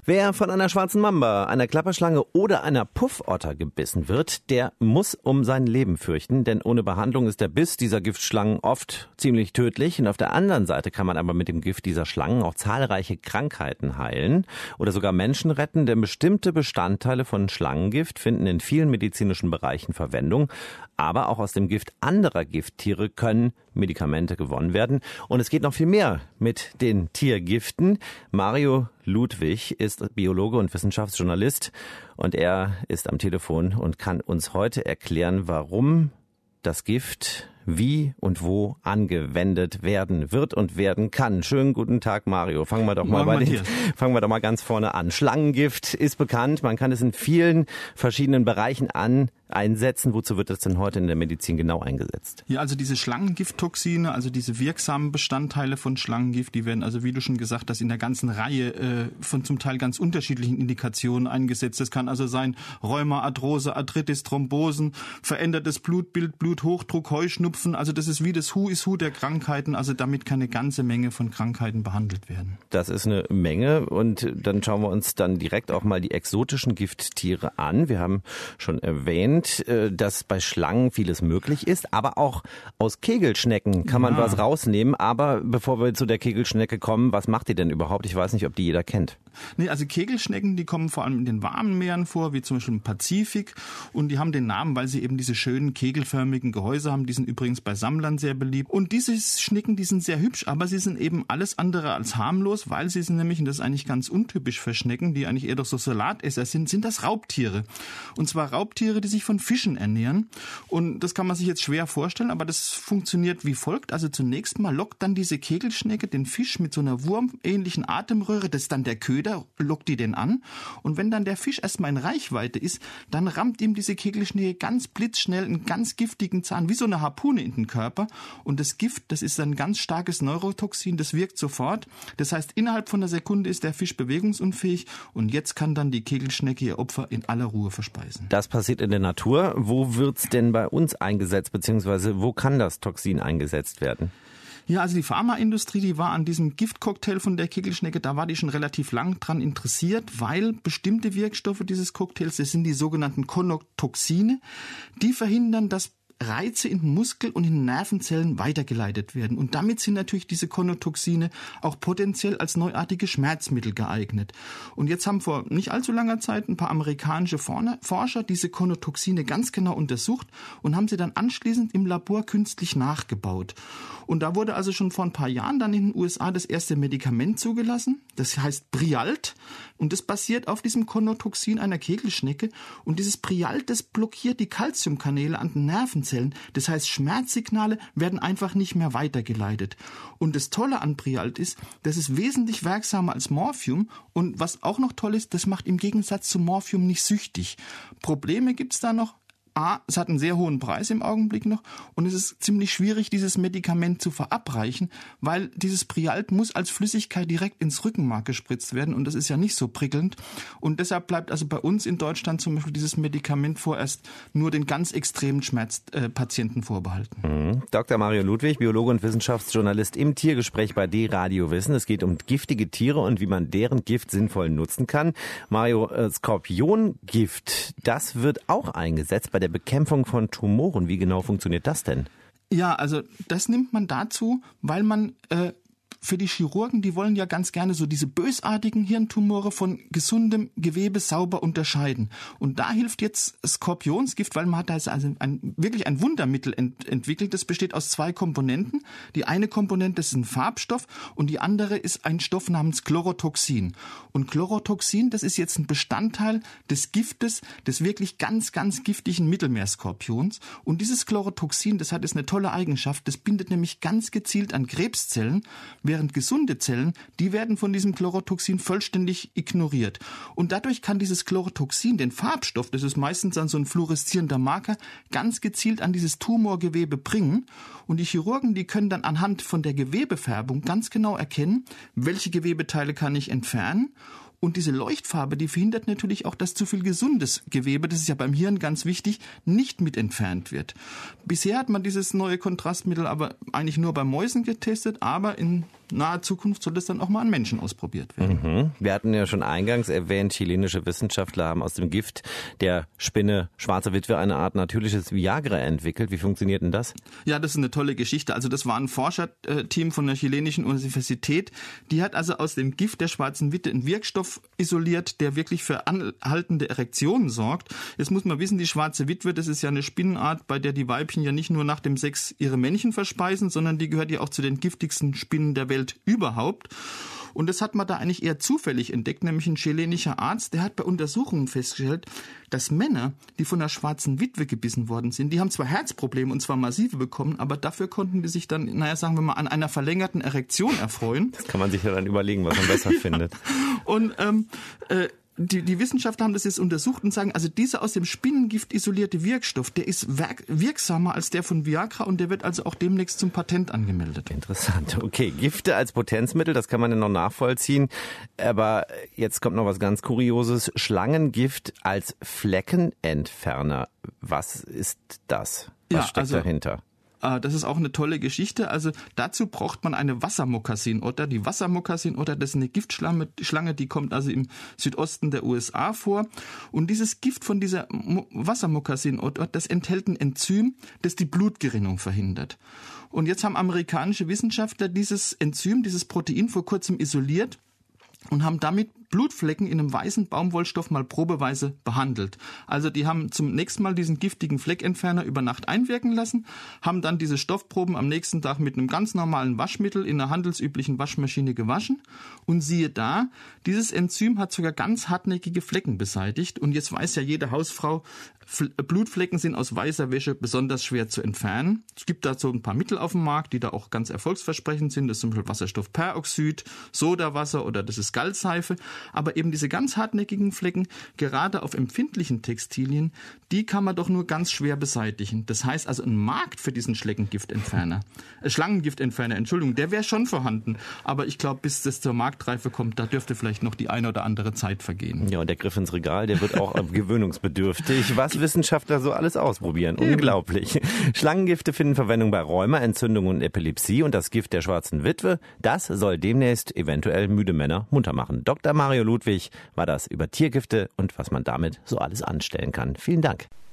Wer von einer schwarzen Mamba, einer Klapperschlange oder einer Puffotter gebissen wird, der muss um sein Leben fürchten, denn ohne Behandlung ist der Biss dieser Giftschlangen oft ziemlich tödlich. Und auf der anderen Seite kann man aber mit dem Gift dieser Schlangen auch zahlreiche Krankheiten heilen oder sogar Menschen retten, denn bestimmte Bestandteile von Schlangengift finden in vielen medizinischen Bereichen Verwendung. Aber auch aus dem Gift anderer Gifttiere können Medikamente gewonnen werden. Und es geht noch viel mehr mit den Tiergiften. Mario Ludwig ist Biologe und Wissenschaftsjournalist und er ist am Telefon und kann uns heute erklären, warum das Gift wie und wo angewendet werden wird und werden kann. Schönen guten Tag, Mario. Fangen wir doch mal ganz vorne an. Schlangengift ist bekannt. Man kann es in vielen verschiedenen Bereichen einsetzen. Wozu wird das denn heute in der Medizin genau eingesetzt? Ja, also diese Schlangengifttoxine, also diese wirksamen Bestandteile von Schlangengift, die werden also, wie du schon gesagt hast, in der ganzen Reihe von zum Teil ganz unterschiedlichen Indikationen eingesetzt. Das kann also sein Rheuma, Arthrose, Arthritis, Thrombosen, verändertes Blutbild, Bluthochdruck, Heuschnupfen. Also das ist wie das Who is Who der Krankheiten. Also damit kann eine ganze Menge von Krankheiten behandelt werden. Das ist eine Menge und dann schauen wir uns dann direkt auch mal die exotischen Gifttiere an. Wir haben schon erwähnt, dass bei Schlangen vieles möglich ist, aber auch aus Kegelschnecken kann man was rausnehmen. Aber bevor wir zu der Kegelschnecke kommen, was macht die denn überhaupt? Ich weiß nicht, ob die jeder kennt. Nee, also Kegelschnecken, die kommen vor allem in den warmen Meeren vor, wie zum Beispiel im Pazifik. Und die haben den Namen, weil sie eben diese schönen kegelförmigen Gehäuse haben. Die sind übrigens bei Sammlern sehr beliebt. Und diese Schnecken, die sind sehr hübsch, aber sie sind eben alles andere als harmlos, weil sie sind nämlich, und das ist eigentlich ganz untypisch für Schnecken, die eigentlich eher doch so Salatesser sind das Raubtiere. Und zwar Raubtiere, die sich von Fischen ernähren. Und das kann man sich jetzt schwer vorstellen, aber das funktioniert wie folgt. Also zunächst mal lockt dann diese Kegelschnecke den Fisch mit so einer wurmähnlichen Atemröhre, das ist dann der Köder, lockt die den an. Und wenn dann der Fisch erstmal in Reichweite ist, dann rammt ihm diese Kegelschnecke ganz blitzschnell einen ganz giftigen Zahn, wie so eine Harpune in den Körper. Und das Gift, das ist ein ganz starkes Neurotoxin, das wirkt sofort. Das heißt, innerhalb von einer Sekunde ist der Fisch bewegungsunfähig und jetzt kann dann die Kegelschnecke ihr Opfer in aller Ruhe verspeisen. Das passiert in der Natur. Wo wird's denn bei uns eingesetzt, beziehungsweise wo kann das Toxin eingesetzt werden? Ja, also die Pharmaindustrie, die war an diesem Giftcocktail von der Kegelschnecke, da war die schon relativ lang dran interessiert, weil bestimmte Wirkstoffe dieses Cocktails, das sind die sogenannten Konotoxine, die verhindern, dass Reize in den Muskel- und in den Nervenzellen weitergeleitet werden. Und damit sind natürlich diese Konotoxine auch potenziell als neuartige Schmerzmittel geeignet. Und jetzt haben vor nicht allzu langer Zeit ein paar amerikanische Forscher diese Konotoxine ganz genau untersucht und haben sie dann anschließend im Labor künstlich nachgebaut. Und da wurde also schon vor ein paar Jahren dann in den USA das erste Medikament zugelassen. Das heißt Prialt. Und das basiert auf diesem Konotoxin einer Kegelschnecke. Und dieses Prialt, das blockiert die Calciumkanäle an den Nervenzellen. Das heißt, Schmerzsignale werden einfach nicht mehr weitergeleitet. Und das Tolle an Prialt ist, das ist wesentlich wirksamer als Morphium. Und was auch noch toll ist, das macht im Gegensatz zu Morphium nicht süchtig. Probleme gibt's da noch. Es hat einen sehr hohen Preis im Augenblick noch und es ist ziemlich schwierig, dieses Medikament zu verabreichen, weil dieses Prialt muss als Flüssigkeit direkt ins Rückenmark gespritzt werden und das ist ja nicht so prickelnd. Und deshalb bleibt also bei uns in Deutschland zum Beispiel dieses Medikament vorerst nur den ganz extremen Schmerzpatienten vorbehalten. Dr. Mario Ludwig, Biologe und Wissenschaftsjournalist im Tiergespräch bei D-Radio Wissen. Es geht um giftige Tiere und wie man deren Gift sinnvoll nutzen kann. Mario, Skorpiongift, das wird auch eingesetzt bei der Bekämpfung von Tumoren. Wie genau funktioniert das denn? Ja, also das nimmt man dazu, weil man für die Chirurgen, die wollen ja ganz gerne so diese bösartigen Hirntumore von gesundem Gewebe sauber unterscheiden. Und da hilft jetzt Skorpionsgift, weil man hat also wirklich ein Wundermittel entwickelt. Das besteht aus 2 Komponenten. Die eine Komponente ist ein Farbstoff und die andere ist ein Stoff namens Chlorotoxin. Und Chlorotoxin, das ist jetzt ein Bestandteil des Giftes, des wirklich ganz, ganz giftigen Mittelmeerskorpions. Und dieses Chlorotoxin, das hat jetzt eine tolle Eigenschaft. Das bindet nämlich ganz gezielt an Krebszellen, während gesunde Zellen, die werden von diesem Chlorotoxin vollständig ignoriert. Und dadurch kann dieses Chlorotoxin, den Farbstoff, das ist meistens dann so ein fluoreszierender Marker, ganz gezielt an dieses Tumorgewebe bringen. Und die Chirurgen, die können dann anhand von der Gewebefärbung ganz genau erkennen, welche Gewebeteile kann ich entfernen. Und diese Leuchtfarbe, die verhindert natürlich auch, dass zu viel gesundes Gewebe, das ist ja beim Hirn ganz wichtig, nicht mit entfernt wird. Bisher hat man dieses neue Kontrastmittel aber eigentlich nur bei Mäusen getestet, aber in naher Zukunft soll das dann auch mal an Menschen ausprobiert werden. Wir hatten ja schon eingangs erwähnt, chilenische Wissenschaftler haben aus dem Gift der Spinne Schwarze Witwe eine Art natürliches Viagra entwickelt. Wie funktioniert denn das? Ja, das ist eine tolle Geschichte. Also das war ein Forscherteam von der chilenischen Universität. Die hat also aus dem Gift der Schwarzen Witwe einen Wirkstoff isoliert, der wirklich für anhaltende Erektionen sorgt. Jetzt muss man wissen, die Schwarze Witwe, das ist ja eine Spinnenart, bei der die Weibchen ja nicht nur nach dem Sex ihre Männchen verspeisen, sondern die gehört ja auch zu den giftigsten Spinnen der Welt überhaupt. Und das hat man da eigentlich eher zufällig entdeckt, nämlich ein chilenischer Arzt, der hat bei Untersuchungen festgestellt, dass Männer, die von einer Schwarzen Witwe gebissen worden sind, die haben zwar Herzprobleme und zwar massive bekommen, aber dafür konnten die sich dann, sagen wir mal, an einer verlängerten Erektion erfreuen. Das kann man sich ja dann überlegen, was man besser findet. Und die Wissenschaftler haben das jetzt untersucht und sagen, also dieser aus dem Spinnengift isolierte Wirkstoff, der ist wirksamer als der von Viagra und der wird also auch demnächst zum Patent angemeldet. Interessant. Okay, Gifte als Potenzmittel, das kann man ja noch nachvollziehen. Aber jetzt kommt noch was ganz Kurioses. Schlangengift als Fleckenentferner. Was ist das? Was steckt dahinter? Das ist auch eine tolle Geschichte. Also dazu braucht man eine Wassermokassinotter. Die Wassermokassinotter, das ist eine Giftschlange, die kommt also im Südosten der USA vor. Und dieses Gift von dieser Wassermokassinotter, das enthält ein Enzym, das die Blutgerinnung verhindert. Und jetzt haben amerikanische Wissenschaftler dieses Enzym, dieses Protein vor kurzem isoliert und haben damit Blutflecken in einem weißen Baumwollstoff mal probeweise behandelt. Also die haben zum nächsten Mal diesen giftigen Fleckentferner über Nacht einwirken lassen, haben dann diese Stoffproben am nächsten Tag mit einem ganz normalen Waschmittel in einer handelsüblichen Waschmaschine gewaschen und siehe da, dieses Enzym hat sogar ganz hartnäckige Flecken beseitigt und jetzt weiß ja jede Hausfrau, Blutflecken sind aus weißer Wäsche besonders schwer zu entfernen. Es gibt da so ein paar Mittel auf dem Markt, die da auch ganz erfolgsversprechend sind. Das ist zum Beispiel Wasserstoffperoxid, Sodawasser oder das ist Galdseife. Aber eben diese ganz hartnäckigen Flecken, gerade auf empfindlichen Textilien, die kann man doch nur ganz schwer beseitigen. Das heißt also, ein Markt für diesen Schlangengiftentferner, der wäre schon vorhanden. Aber ich glaube, bis das zur Marktreife kommt, da dürfte vielleicht noch die eine oder andere Zeit vergehen. Ja, und der Griff ins Regal, der wird auch gewöhnungsbedürftig. Was Wissenschaftler so alles ausprobieren. Unglaublich. Schlangengifte finden Verwendung bei Rheuma, Entzündungen und Epilepsie. Und das Gift der Schwarzen Witwe, das soll demnächst eventuell müde Männer munter machen. Dr. Mario Ludwig war das über Tiergifte und was man damit so alles anstellen kann. Vielen Dank.